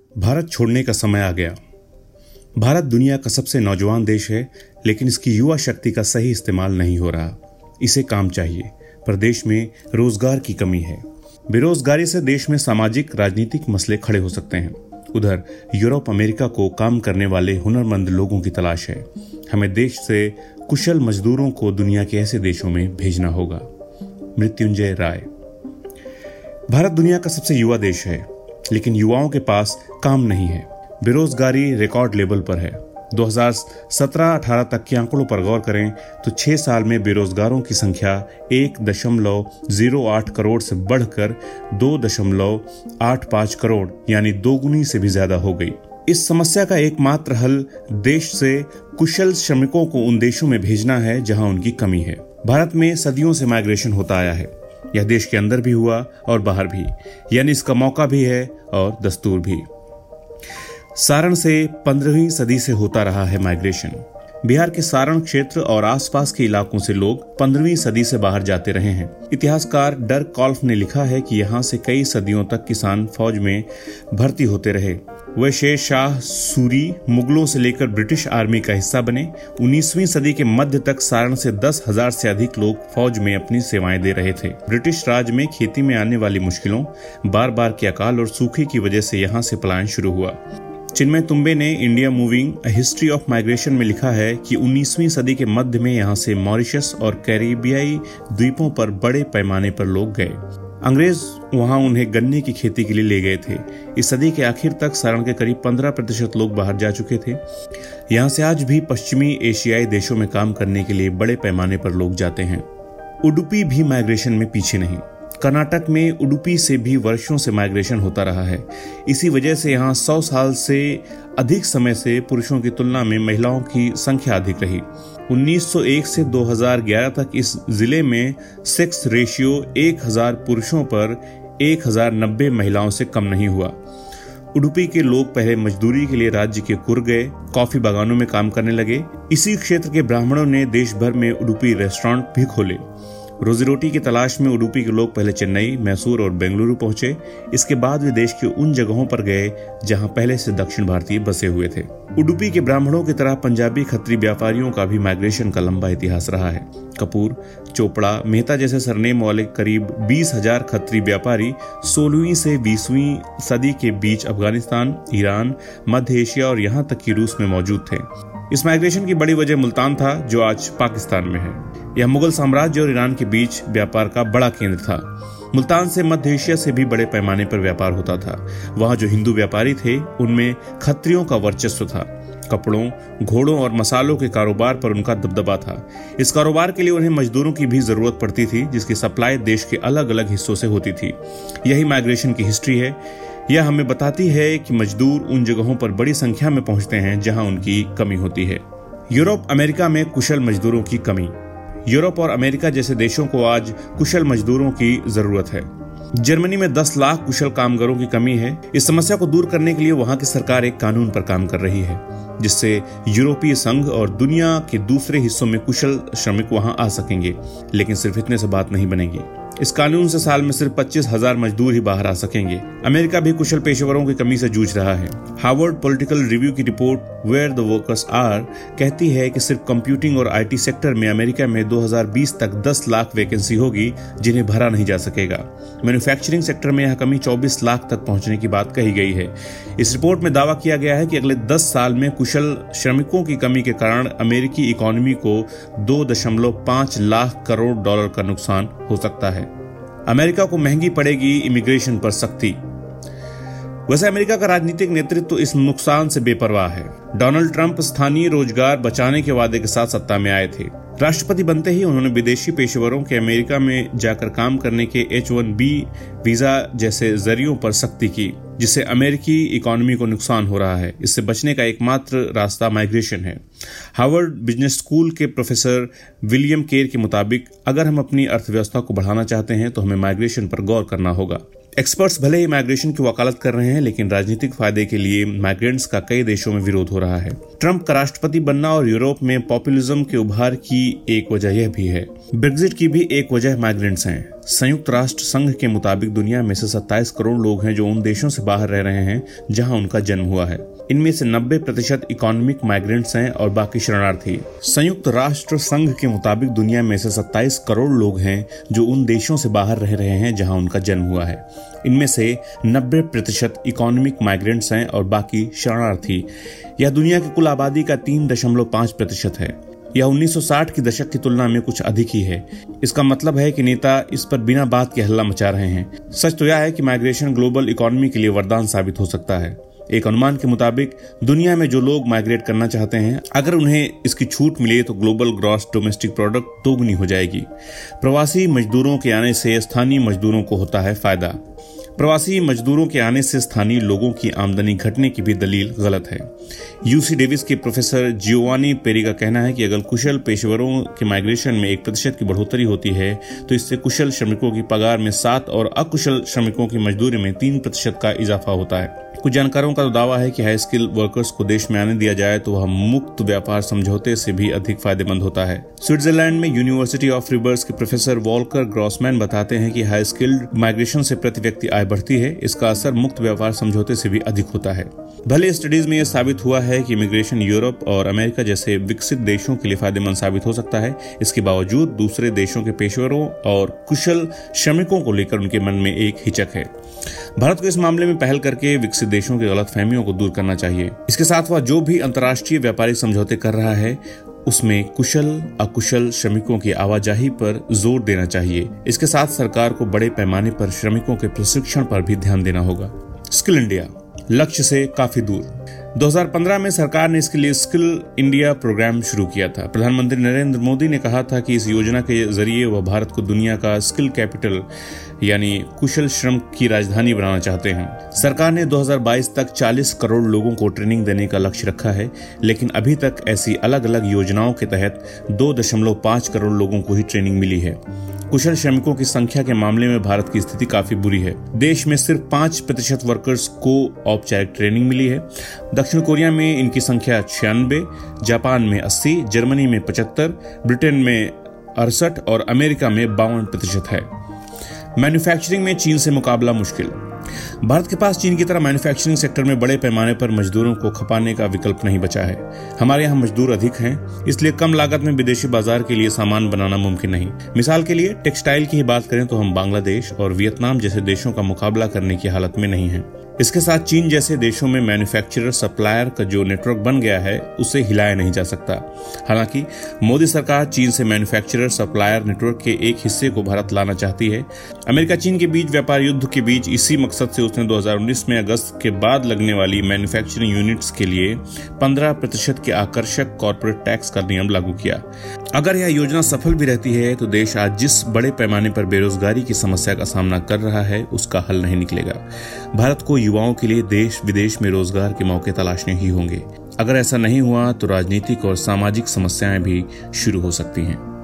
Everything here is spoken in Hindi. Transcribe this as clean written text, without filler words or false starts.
भारत छोड़ने का समय आ गया। भारत दुनिया का सबसे नौजवान देश है, लेकिन इसकी युवा शक्ति का सही इस्तेमाल नहीं हो रहा। इसे काम चाहिए, पर देश में रोजगार की कमी है। बेरोजगारी से देश में सामाजिक राजनीतिक मसले खड़े हो सकते हैं। उधर यूरोप अमेरिका को काम करने वाले हुनरमंद लोगों की तलाश है। हमें देश से कुशल मजदूरों को दुनिया के ऐसे देशों में भेजना होगा। मृत्युंजय राय। भारत दुनिया का सबसे युवा देश है, लेकिन युवाओं के पास काम नहीं है। बेरोजगारी रिकॉर्ड लेवल पर है। 2017-18 तक के आंकड़ों पर गौर करें तो 6 साल में बेरोजगारों की संख्या 1.08 करोड़ से बढ़कर 2.85 करोड़ यानी दोगुनी से भी ज्यादा हो गई। इस समस्या का एकमात्र हल देश से कुशल श्रमिकों को उन देशों में भेजना है जहां उनकी कमी है। भारत में सदियों से माइग्रेशन होता आया है। यह देश के अंदर भी हुआ और बाहर भी, यानी इसका मौका भी है और दस्तूर भी। सारण से 15वीं सदी से होता रहा है माइग्रेशन। बिहार के सारण क्षेत्र और आसपास के इलाकों से लोग 15वीं सदी से बाहर जाते रहे हैं। इतिहासकार डर्क कॉल्फ ने लिखा है कि यहाँ से कई सदियों तक किसान फौज में भर्ती होते रहे। वे शेर शाह सूरी मुगलों से लेकर ब्रिटिश आर्मी का हिस्सा बने। 19वीं सदी के मध्य तक सारण से 10,000 से अधिक लोग फौज में अपनी सेवाएं दे रहे थे। ब्रिटिश राज में खेती में आने वाली मुश्किलों, बार बार के अकाल और सूखे की वजह से यहाँ से पलायन शुरू हुआ। चिन्मय तुम्बे ने India moving a history of migration में लिखा है कि 19वीं सदी के मध्य में यहाँ से मॉरिशस और कैरिबियाई द्वीपों पर बड़े पैमाने पर लोग गए। अंग्रेज वहां उन्हें गन्ने की खेती के लिए ले गए थे। इस सदी के आखिर तक सारण के करीब 15% लोग बाहर जा चुके थे। यहाँ से आज भी पश्चिमी एशियाई देशों में काम करने के लिए बड़े पैमाने पर लोग जाते हैं। उडुपी भी माइग्रेशन में पीछे नहीं। कर्नाटक में उडुपी से भी वर्षों से माइग्रेशन होता रहा है। इसी वजह से यहाँ 100 साल से अधिक समय से पुरुषों की तुलना में महिलाओं की संख्या अधिक रही। 1901 से 2011 तक इस जिले में सेक्स रेशियो 1000 पुरुषों पर 1090 महिलाओं से कम नहीं हुआ। उडुपी के लोग पहले मजदूरी के लिए राज्य के कुर्ग गए, कॉफी बागानों में काम करने लगे। इसी क्षेत्र के ब्राह्मणों ने देश भर में उडुपी रेस्टोरेंट भी खोले। रोजी रोटी की तलाश में उडुपी के लोग पहले चेन्नई, मैसूर और बेंगलुरु पहुंचे। इसके बाद वे देश के उन जगहों पर गए जहां पहले से दक्षिण भारतीय बसे हुए थे। उडुपी के ब्राह्मणों की तरह पंजाबी खत्री व्यापारियों का भी माइग्रेशन का लंबा इतिहास रहा है। कपूर, चोपड़ा, मेहता जैसे सरनेम वाले करीब 20,000 खत्री व्यापारी 16वीं से 20वीं सदी के बीच अफगानिस्तान, ईरान, मध्य एशिया और यहाँ तक कि रूस में मौजूद थे। इस माइग्रेशन की बड़ी वजह मुल्तान था, जो आज पाकिस्तान में है। यह मुगल साम्राज्य और ईरान के बीच व्यापार का बड़ा केंद्र था। मुल्तान से मध्य एशिया से भी बड़े पैमाने पर व्यापार होता था। वहां जो हिंदू व्यापारी थे, उनमें खत्रियों का वर्चस्व था। कपड़ों, घोड़ों और मसालों के कारोबार पर उनका दबदबा था। इस कारोबार के लिए उन्हें मजदूरों की भी जरूरत पड़ती थी, जिसकी सप्लाई देश के अलग अलग हिस्सों से होती थी। यही माइग्रेशन की हिस्ट्री है। यह हमें बताती है कि मजदूर उन जगहों पर बड़ी संख्या में पहुंचते हैं जहां उनकी कमी होती है। यूरोप अमेरिका में कुशल मजदूरों की कमी। यूरोप और अमेरिका जैसे देशों को आज कुशल मजदूरों की जरूरत है। जर्मनी में 10 लाख कुशल कामगारों की कमी है। इस समस्या को दूर करने के लिए वहां की सरकार एक कानून पर काम कर रही है, जिससे यूरोपीय संघ और दुनिया के दूसरे हिस्सों में कुशल श्रमिक वहां आ सकेंगे। लेकिन सिर्फ इतने से बात नहीं बनेगी। इस कानून से साल में सिर्फ 25,000 मजदूर ही बाहर आ सकेंगे। अमेरिका भी कुशल पेशेवरों की कमी से जूझ रहा है। हार्वर्ड पॉलिटिकल रिव्यू की report where the workers are कहती है कि सिर्फ कंप्यूटिंग और आईटी सेक्टर में अमेरिका में 2020 तक 10 लाख वैकेंसी होगी, जिन्हें भरा नहीं जा सकेगा। मैन्युफैक्चरिंग सेक्टर में यह कमी 24 लाख तक पहुंचने की बात कही गई है। इस रिपोर्ट में दावा किया गया है कि अगले 10 साल में कुशल श्रमिकों की कमी के कारण अमेरिकी इकोनॉमी को 2.5 लाख करोड़ डॉलर का नुकसान हो सकता है। अमेरिका को महंगी पड़ेगी इमिग्रेशन पर सख्ती। वैसे अमेरिका का राजनीतिक नेतृत्व इस नुकसान से बेपरवाह है। डोनाल्ड ट्रंप स्थानीय रोजगार बचाने के वादे के साथ सत्ता में आए थे। राष्ट्रपति बनते ही उन्होंने विदेशी पेशेवरों के अमेरिका में जाकर काम करने के H-1B वीजा जैसे जरियों पर सख्ती की, जिससे अमेरिकी इकोनॉमी को नुकसान हो रहा है। इससे बचने का एकमात्र रास्ता माइग्रेशन है। हार्वर्ड बिजनेस स्कूल के प्रोफेसर विलियम केर के मुताबिक अगर हम अपनी अर्थव्यवस्था को बढ़ाना चाहते हैं तो हमें माइग्रेशन पर गौर करना होगा। एक्सपर्ट्स भले ही माइग्रेशन की वकालत कर रहे हैं, लेकिन राजनीतिक फायदे के लिए माइग्रेंट्स का कई देशों में विरोध हो रहा है। ट्रंप का राष्ट्रपति बनना और यूरोप में पॉपुलिज्म के उभार की एक वजह यह भी है। ब्रेक्जिट की भी एक वजह माइग्रेंट्स हैं। संयुक्त राष्ट्र संघ के मुताबिक दुनिया में से 27 करोड़ लोग हैं जो उन देशों से बाहर रह रहे हैं जहां उनका जन्म हुआ है। इनमें से 90% इकोनॉमिक माइग्रेंट्स हैं और बाकी शरणार्थी। संयुक्त राष्ट्र संघ के मुताबिक दुनिया में से 27 करोड़ लोग हैं जो उन देशों से बाहर रह रहे हैं जहां उनका जन्म हुआ है। इनमें से 90% इकोनॉमिक माइग्रेंट्स हैं और बाकी शरणार्थी। यह दुनिया की कुल आबादी का 3.5% है। यह 1960 के दशक की तुलना में कुछ अधिक ही है। इसका मतलब है कि नेता इस पर बिना बात के हल्ला मचा रहे हैं। सच तो यह है कि माइग्रेशन ग्लोबल इकोनॉमी के लिए वरदान साबित हो सकता है। एक अनुमान के मुताबिक दुनिया में जो लोग माइग्रेट करना चाहते हैं, अगर उन्हें इसकी छूट मिले तो ग्लोबल ग्रॉस डोमेस्टिक प्रोडक्ट दोगुनी हो जाएगी। प्रवासी मजदूरों के आने से स्थानीय मजदूरों को होता है फायदा। प्रवासी मजदूरों के आने से स्थानीय लोगों की आमदनी घटने की भी दलील गलत है। यूसी डेविस के प्रोफेसर जियोवानी पेरी का कहना है कि अगर कुशल पेशेवरों के माइग्रेशन में 1% की बढ़ोतरी होती है तो इससे कुशल श्रमिकों की पगार में 7 और अकुशल श्रमिकों की मजदूरी में 3% का इजाफा होता है। कुछ जानकारों का तो दावा है कि हाई स्किल वर्कर्स को देश में आने दिया जाए तो वह मुक्त व्यापार समझौते से भी अधिक फायदेमंद होता है। स्विट्जरलैंड में यूनिवर्सिटी ऑफ रिवर्स के प्रोफेसर वॉल्कर ग्रॉसमैन बताते हैं कि हाई स्किल्ड माइग्रेशन से प्रति व्यक्ति आय बढ़ती है। इसका असर मुक्त व्यापार समझौते से भी अधिक होता है। भले स्टडीज में यह साबित हुआ है कि इमिग्रेशन यूरोप और अमेरिका जैसे विकसित देशों के लिए फायदेमंद साबित हो सकता है, इसके बावजूद दूसरे देशों के पेशेवरों और कुशल श्रमिकों को लेकर उनके मन में एक हिचक है। भारत को इस मामले में पहल करके विकसित देशों की गलतफहमियों को दूर करना चाहिए। इसके साथ वह जो भी अंतर्राष्ट्रीय व्यापारिक समझौते कर रहा है उसमें कुशल अकुशल श्रमिकों की आवाजाही पर जोर देना चाहिए। इसके साथ सरकार को बड़े पैमाने पर श्रमिकों के प्रशिक्षण पर भी ध्यान देना होगा। स्किल इंडिया लक्ष्य से काफी दूर। 2015 में सरकार ने इसके लिए स्किल इंडिया प्रोग्राम शुरू किया था। प्रधानमंत्री नरेंद्र मोदी ने कहा था कि इस योजना के जरिए वह भारत को दुनिया का स्किल कैपिटल यानी कुशल श्रम की राजधानी बनाना चाहते हैं। सरकार ने 2022 तक 40 करोड़ लोगों को ट्रेनिंग देने का लक्ष्य रखा है, लेकिन अभी तक ऐसी अलग अलग योजनाओं के तहत 2.5 करोड़ लोगों को ही ट्रेनिंग मिली है। कुशल श्रमिकों की संख्या के मामले में भारत की स्थिति काफी बुरी है। देश में सिर्फ 5% वर्कर्स को औपचारिक ट्रेनिंग मिली है। दक्षिण कोरिया में इनकी संख्या 96, जापान में 80, जर्मनी में 75, ब्रिटेन में 68 और अमेरिका में 52% है। मैन्युफैक्चरिंग में चीन से मुकाबला मुश्किल। भारत के पास चीन की तरह मैन्युफैक्चरिंग सेक्टर में बड़े पैमाने पर मजदूरों को खपाने का विकल्प नहीं बचा है। हमारे यहाँ मजदूर अधिक हैं, इसलिए कम लागत में विदेशी बाजार के लिए सामान बनाना मुमकिन नहीं। मिसाल के लिए टेक्सटाइल की ही बात करें तो हम बांग्लादेश और वियतनाम जैसे देशों का मुकाबला करने की हालत में नहीं हैं। इसके साथ चीन जैसे देशों में मैन्युफैक्चरर सप्लायर का जो नेटवर्क बन गया है उसे हिलाया नहीं जा सकता। हालांकि मोदी सरकार चीन से मैन्युफैक्चरर सप्लायर नेटवर्क के एक हिस्से को भारत लाना चाहती है। अमेरिका चीन के बीच व्यापार युद्ध के बीच इसी मकसद से उसने 2019 में अगस्त के बाद लगने वाली मैन्युफैक्चरिंग यूनिट्स के लिए 15% के आकर्षक कॉर्पोरेट टैक्स का नियम लागू किया। अगर यह योजना सफल भी रहती है तो देश आज जिस बड़े पैमाने पर बेरोजगारी की समस्या का सामना कर रहा है उसका हल नहीं निकलेगा। भारत को युवाओं के लिए देश विदेश में रोजगार के मौके तलाशने ही होंगे। अगर ऐसा नहीं हुआ तो राजनीतिक और सामाजिक समस्याएं भी शुरू हो सकती हैं।